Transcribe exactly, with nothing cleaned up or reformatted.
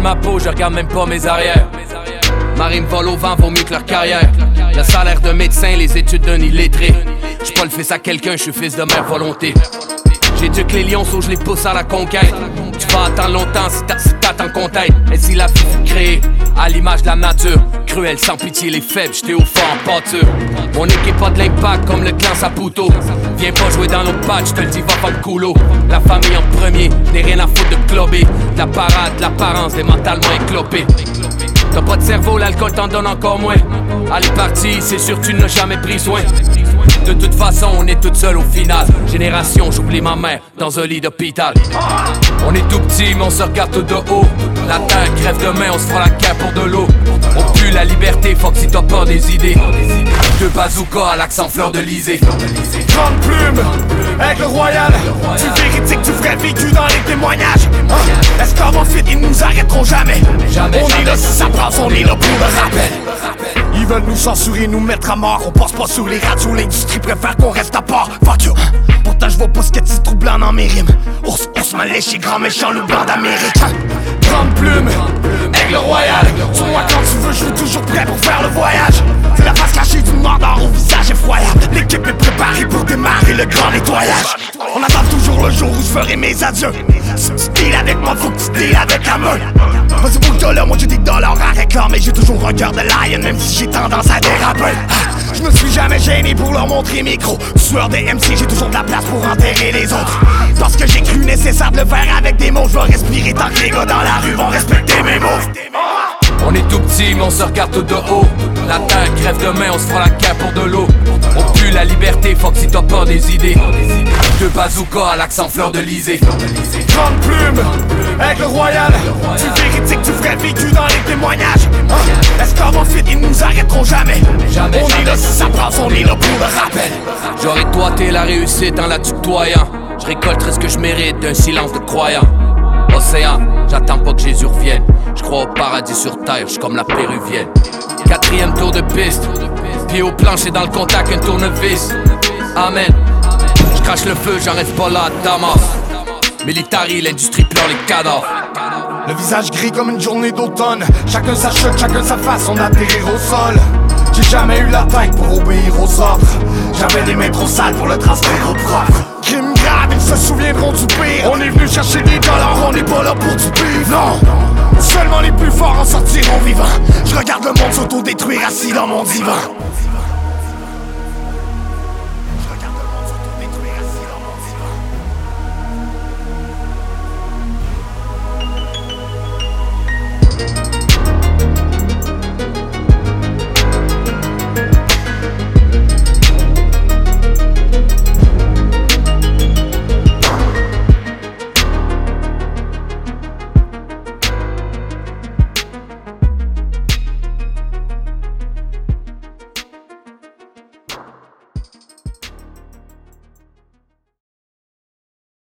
ma peau, je regarde même pas mes arrières. Ma rime vole au vent, vaut mieux que leur carrière. Le salaire de médecin, les études d'un illettré. J'suis pas le fils à quelqu'un, j'suis fils de mère volonté. J'éduque les lions, so je les pousse à la conquête. Tu vas attendre longtemps si t'as, si t'attends qu'on t'aide. Et si la vie fut créée à l'image de la nature, cruelle, sans pitié, les faibles, j'étais au fond en pâture. Mon équipe a de l'impact comme le clan Saputo. Viens pas jouer dans nos patchs, j'te le dis, va pas le coulo. La famille en premier, n'ai rien à foutre de clober. De la parade, de l'apparence, des mentalement éclopés. T'as pas de cerveau, l'alcool t'en donne encore moins. Allez parti, c'est sûr tu n'as jamais pris soin. De toute façon, on est tout seul au final. Génération, j'oublie ma mère dans un lit d'hôpital. On est tout petit, mais on se regarde tout de haut. La terre crève demain, on se fera la guerre pour de l'eau. On pue la liberté, fuck si t'as pas des idées. Deux bazookas à l'accent fleur de lysée. Grande plume, aigle royal. Tu véridique, tu ferais vécu dans les témoignages. Hein? Esclaves en fuite, ils nous arrêteront jamais. Jamais, on jamais. est là si ça brasse, on est là pour le rappel. Ils veulent nous censurer, nous mettre à mort. On passe pas sur les radios, l'industrie préfère qu'on reste à part. Fuck you. Pourtant je vois pas ce que tu troublant dans mes rimes. Ours, ours mal léché, grand méchant, loup blanc d'Amérique. Grande plume, aigle royal. Sur moi quand tu veux, je suis toujours prêt pour faire le voyage. C'est la face cachée du mordant au visage effroyable. L'équipe est préparée pour démarrer le grand nettoyage. On attend toujours le jour où je ferai mes adieux. Si tu deals avec moi, faut que tu deals avec la meule. Vas-y bouge de là, moi j'ai des dollars à réclamer. J'ai toujours un cœur de lion, même si j'ai tendance à déraper. Je me suis jamais gêné pour leur montrer mes crocs. Sueur des M C, j'ai toujours de la place pour enterrer les autres. Parce que j'ai cru nécessaire de le faire avec des mots. Je vais respirer tant que les gars dans la rue vont respecter mes mots. On est tout petit, mais on se regarde tout de haut. La terre crève demain, on se fera la guerre pour de l'eau. On pue la liberté, fuck si t'as pas des idées. Deux bazookas à l'accent fleur de lysée. Grande plume, aigle royal. Tu véridique, tu ferais vécu dans les témoignages. Hein? Esclaves en fuite, ils nous arrêteront jamais. Jamais, on jamais. est là si ça brasse, on est là pour le rappel. J'aurais toité la réussite en la tutoyant. Je récolterai ce que je mérite d'un silence de croyant. Océan, j'attends pas que Jésus revienne. Je crois au paradis sur terre, j'suis comme la péruvienne. Quatrième tour de piste, pied au plancher dans le contact, un tournevis. Amen. Je crache le feu, j'en reste pas là, Damas. Military, l'industrie pleure les cadavres. Le visage gris comme une journée d'automne. Chacun sa chute, chacun sa face, on atterrir au sol. J'ai jamais eu la tête pour obéir aux ordres. J'avais des mains trop sales pour le transfert au propre. Crime grave, ils se souviendront du pire. On est venu chercher des dollars, on n'est pas là pour du pire. Non, seulement les plus forts en sortiront vivants. Je regarde le monde s'auto-détruire assis dans mon divan.